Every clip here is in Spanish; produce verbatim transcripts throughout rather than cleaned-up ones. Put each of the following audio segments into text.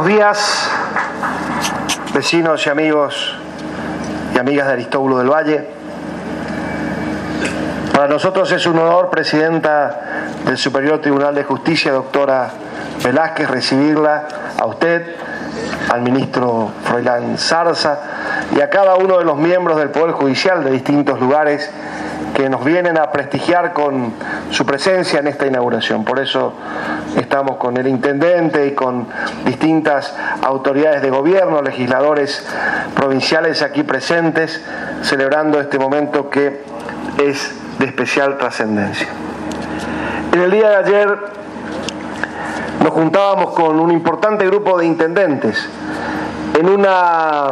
Buenos días, vecinos y amigos y amigas de Aristóbulo del Valle. Para nosotros es un honor, Presidenta del Superior Tribunal de Justicia, doctora Velázquez, recibirla a usted, al ministro Froilán Zarza y a cada uno de los miembros del Poder Judicial de distintos lugares que nos vienen a prestigiar con su presencia en esta inauguración. Por eso estamos con el intendente y con distintas autoridades de gobierno, legisladores provinciales aquí presentes, celebrando este momento que es de especial trascendencia. En el día de ayer nos juntábamos con un importante grupo de intendentes en una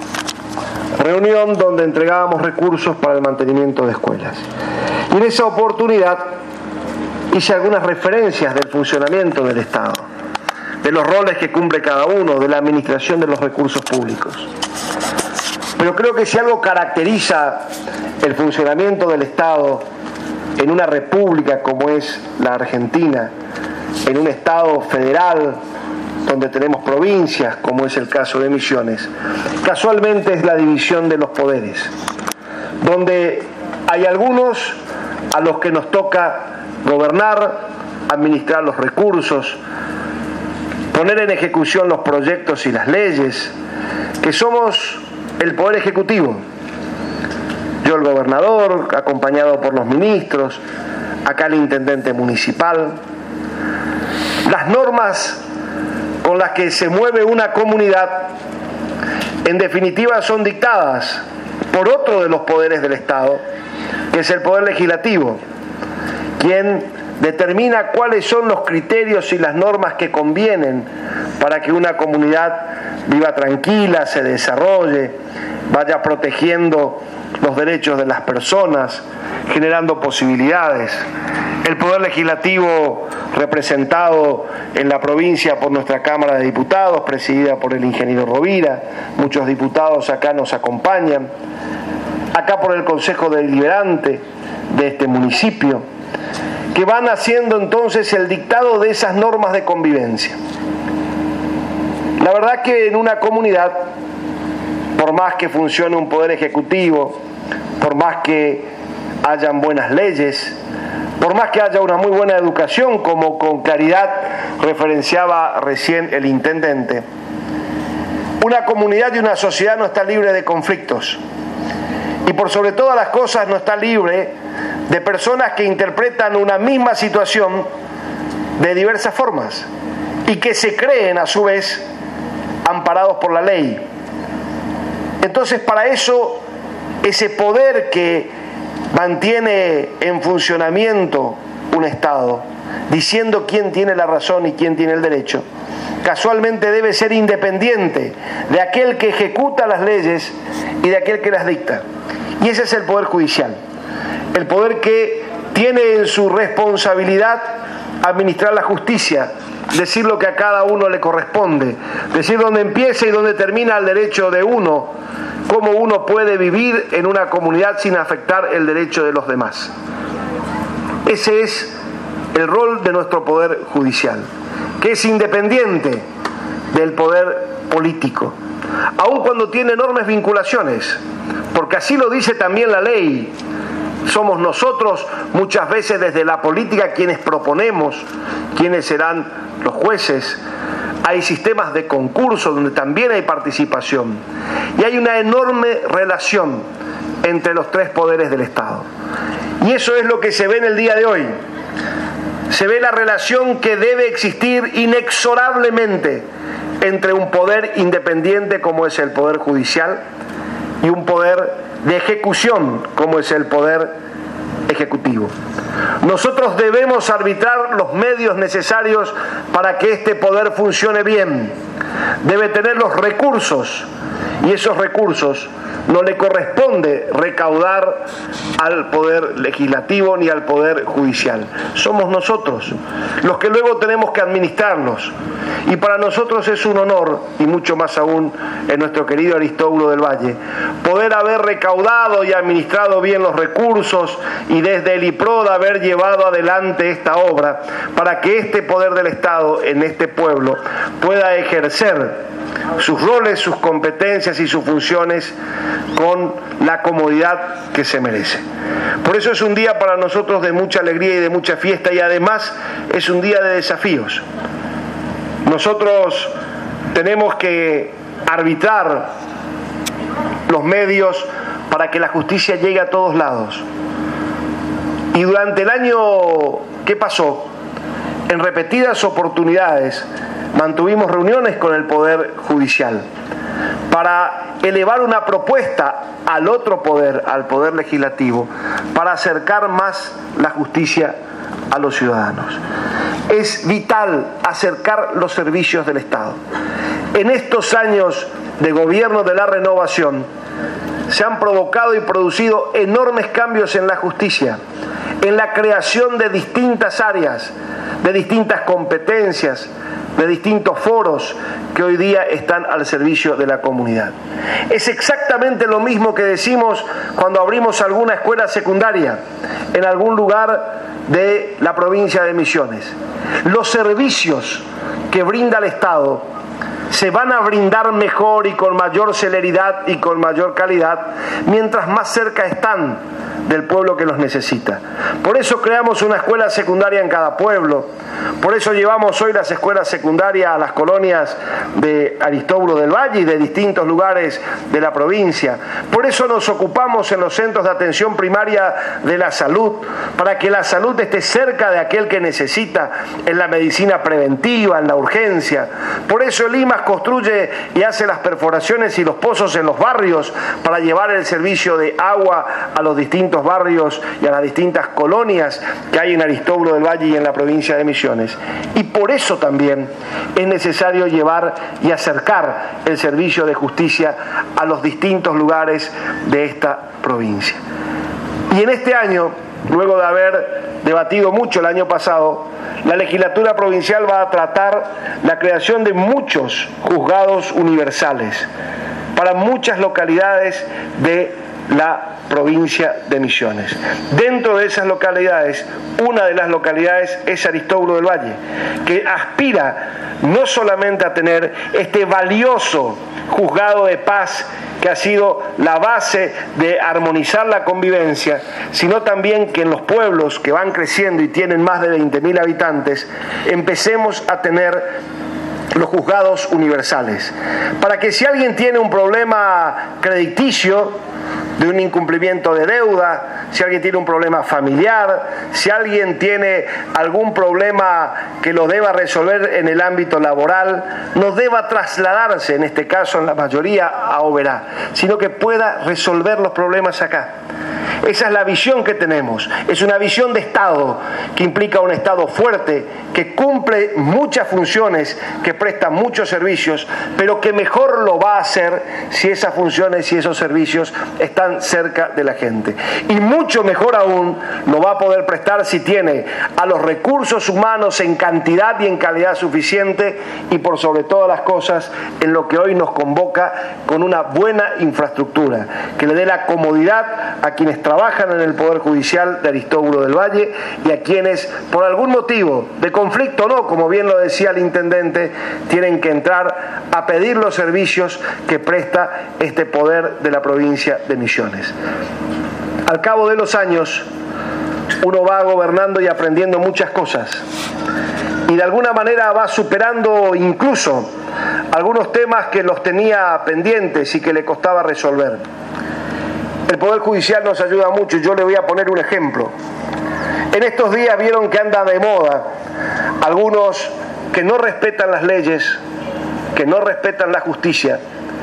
reunión donde entregábamos recursos para el mantenimiento de escuelas. Y en esa oportunidad hice algunas referencias del funcionamiento del Estado, de los roles que cumple cada uno, de la administración de los recursos públicos. Pero creo que si algo caracteriza el funcionamiento del Estado en una república como es la Argentina, en un Estado federal donde tenemos provincias, como es el caso de Misiones, casualmente es la división de los poderes, donde hay algunos a los que nos toca gobernar, administrar los recursos, poner en ejecución los proyectos y las leyes, que somos el Poder Ejecutivo. Yo el gobernador, acompañado por los ministros, acá el intendente municipal. Las normas con las que se mueve una comunidad, en definitiva, son dictadas por otro de los poderes del Estado, que es el Poder Legislativo, quien determina cuáles son los criterios y las normas que convienen para que una comunidad viva tranquila, se desarrolle, vaya protegiendo los derechos de las personas, generando posibilidades. El Poder Legislativo, representado en la provincia por nuestra Cámara de Diputados, presidida por el ingeniero Rovira, muchos diputados acá nos acompañan, acá por el Consejo Deliberante de este municipio, que van haciendo entonces el dictado de esas normas de convivencia. La verdad que en una comunidad, por más que funcione un poder ejecutivo, por más que hayan buenas leyes, por más que haya una muy buena educación, como con claridad referenciaba recién el intendente, una comunidad y una sociedad no está libre de conflictos. Y por sobre todas las cosas no está libre de personas que interpretan una misma situación de diversas formas y que se creen a su vez amparados por la ley. Entonces, para eso, ese poder que mantiene en funcionamiento un Estado, diciendo quién tiene la razón y quién tiene el derecho, casualmente debe ser independiente de aquel que ejecuta las leyes y de aquel que las dicta. Y ese es el Poder Judicial, el poder que tiene en su responsabilidad administrar la justicia, decir lo que a cada uno le corresponde, decir dónde empieza y dónde termina el derecho de uno, cómo uno puede vivir en una comunidad sin afectar el derecho de los demás. Ese es el rol de nuestro Poder Judicial, que es independiente del poder político, aun cuando tiene enormes vinculaciones, porque así lo dice también la ley. Somos nosotros muchas veces desde la política quienes proponemos quiénes serán los jueces. Hay sistemas de concurso donde también hay participación. Y hay una enorme relación entre los tres poderes del Estado. Y eso es lo que se ve en el día de hoy. Se ve la relación que debe existir inexorablemente entre un poder independiente como es el Poder Judicial y un poder de ejecución como es el Poder Ejecutivo. Nosotros debemos arbitrar los medios necesarios para que este poder funcione bien. Debe tener los recursos y esos recursos No le corresponde recaudar al Poder Legislativo ni al Poder Judicial. Somos nosotros los que luego tenemos que administrarlos. Y para nosotros es un honor, y mucho más aún en nuestro querido Aristóbulo del Valle, poder haber recaudado y administrado bien los recursos y desde el IPROD haber llevado adelante esta obra para que este poder del Estado en este pueblo pueda ejercer sus roles, sus competencias y sus funciones con la comodidad que se merece. Por eso es un día para nosotros de mucha alegría y de mucha fiesta, y además es un día de desafíos. Nosotros tenemos que arbitrar los medios para que la justicia llegue a todos lados. Y durante el año que pasó, en repetidas oportunidades, mantuvimos reuniones con el Poder Judicial para elevar una propuesta al otro poder, al Poder Legislativo, para acercar más la justicia a los ciudadanos. Es vital acercar los servicios del Estado. En estos años de gobierno de la renovación se han provocado y producido enormes cambios en la justicia, en la creación de distintas áreas, de distintas competencias, de distintos foros que hoy día están al servicio de la comunidad. Es exactamente lo mismo que decimos cuando abrimos alguna escuela secundaria en algún lugar de la provincia de Misiones. Los servicios que brinda el Estado se van a brindar mejor y con mayor celeridad y con mayor calidad mientras más cerca están del pueblo que los necesita. Por eso creamos una escuela secundaria en cada pueblo. Por eso llevamos hoy las escuelas secundarias a las colonias de Aristóbulo del Valle y de distintos lugares de la provincia. Por eso nos ocupamos en los centros de atención primaria de la salud, para que la salud esté cerca de aquel que necesita, en la medicina preventiva, en la urgencia. Por eso el I M A S construye y hace las perforaciones y los pozos en los barrios para llevar el servicio de agua a los distintos barrios y a las distintas colonias que hay en Aristóbulo del Valle y en la provincia de Misiones. Y por eso también es necesario llevar y acercar el servicio de justicia a los distintos lugares de esta provincia. Y en este año, luego de haber debatido mucho el año pasado, la legislatura provincial va a tratar la creación de muchos juzgados universales para muchas localidades de la provincia de Misiones. Dentro de esas localidades, una de las localidades es Aristóbulo del Valle, que aspira no solamente a tener este valioso juzgado de paz que ha sido la base de armonizar la convivencia, sino también que en los pueblos que van creciendo y tienen más de veinte mil habitantes, empecemos a tener los juzgados universales, para que si alguien tiene un problema crediticio, de un incumplimiento de deuda, si alguien tiene un problema familiar, si alguien tiene algún problema que lo deba resolver en el ámbito laboral, no deba trasladarse, en este caso en la mayoría, a Oberá, sino que pueda resolver los problemas acá. Esa es la visión que tenemos. Es una visión de Estado que implica un Estado fuerte, que cumple muchas funciones, que presta muchos servicios, pero que mejor lo va a hacer si esas funciones y esos servicios están cerca de la gente. Y mucho mejor aún lo va a poder prestar si tiene a los recursos humanos en cantidad y en calidad suficiente, y por sobre todas las cosas en lo que hoy nos convoca, con una buena infraestructura que le dé la comodidad a quienes trabajan en el Poder Judicial de Aristóbulo del Valle y a quienes por algún motivo de conflicto o no, como bien lo decía el intendente, tienen que entrar a pedir los servicios que presta este poder de la provincia de Misiones. Al cabo de los años, uno va gobernando y aprendiendo muchas cosas, y de alguna manera va superando incluso algunos temas que los tenía pendientes y que le costaba resolver. El Poder Judicial nos ayuda mucho, y yo le voy a poner un ejemplo. En estos días vieron que anda de moda algunos que no respetan las leyes, que no respetan la justicia,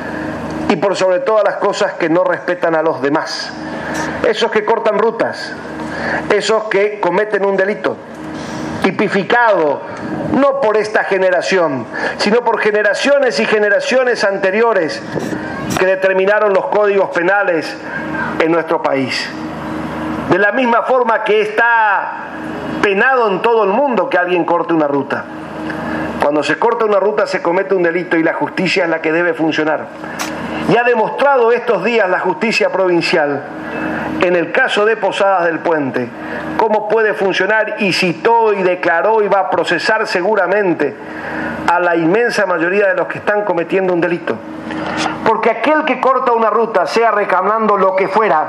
y por sobre todas las cosas que no respetan a los demás. Esos que cortan rutas, esos que cometen un delito, tipificado no por esta generación, sino por generaciones y generaciones anteriores que determinaron los códigos penales en nuestro país. De la misma forma que está penado en todo el mundo que alguien corte una ruta. Cuando se corta una ruta se comete un delito y la justicia es la que debe funcionar. Y ha demostrado estos días la justicia provincial, en el caso de Posadas del Puente, cómo puede funcionar, y citó y declaró y va a procesar seguramente a la inmensa mayoría de los que están cometiendo un delito. Porque aquel que corta una ruta, sea reclamando lo que fuera,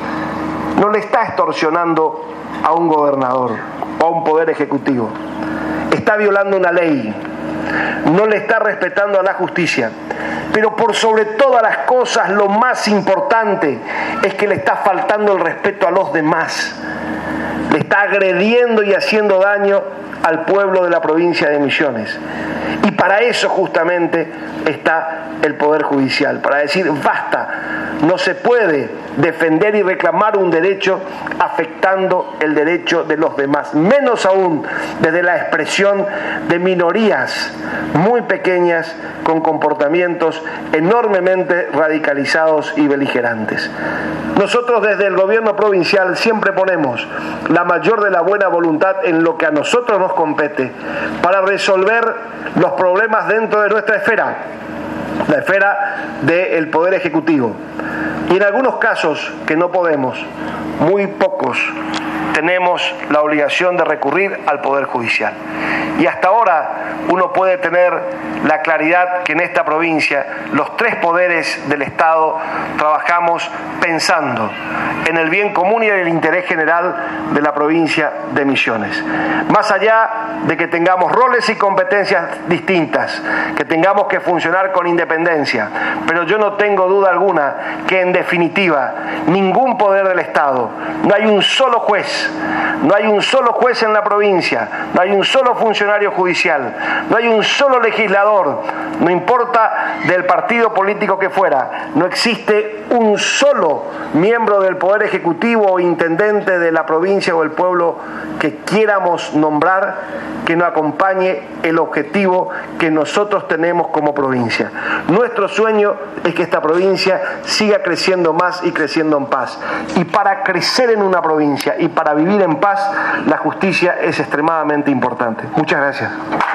no le está extorsionando a un gobernador o a un poder ejecutivo. Está violando una ley, no le está respetando a la justicia. Pero por sobre todas las cosas, lo más importante es que le está faltando el respeto a los demás. Le está agrediendo y haciendo daño al pueblo de la provincia de Misiones. Y para eso justamente está el Poder Judicial, para decir basta, no se puede defender y reclamar un derecho afectando el derecho de los demás, menos aún desde la expresión de minorías muy pequeñas con comportamientos enormemente radicalizados y beligerantes. Nosotros desde el gobierno provincial siempre ponemos la mayor de la buena voluntad en lo que a nosotros nos compete para resolver los problemas dentro de nuestra esfera, la esfera del Poder Ejecutivo. Y en algunos casos que no podemos, muy pocos, tenemos la obligación de recurrir al Poder Judicial. Y hasta ahora uno puede tener la claridad que en esta provincia los tres poderes del Estado trabajamos pensando en el bien común y en el interés general de la provincia de Misiones. Más allá de que tengamos roles y competencias distintas, que tengamos que funcionar con independencia, pero yo no tengo duda alguna que en definitiva ningún poder del Estado, no hay un solo juez, no hay un solo juez en la provincia, no hay un solo funcionario judicial, no hay un solo legislador, no importa del partido político que fuera, no existe un solo miembro del Poder Ejecutivo o intendente de la provincia o el pueblo que quieramos nombrar que no acompañe el objetivo que nosotros tenemos como provincia. Nuestro sueño es que esta provincia siga creciendo más y creciendo en paz. Y para crecer en una provincia y para vivir en paz, la justicia es extremadamente importante. Muchas gracias.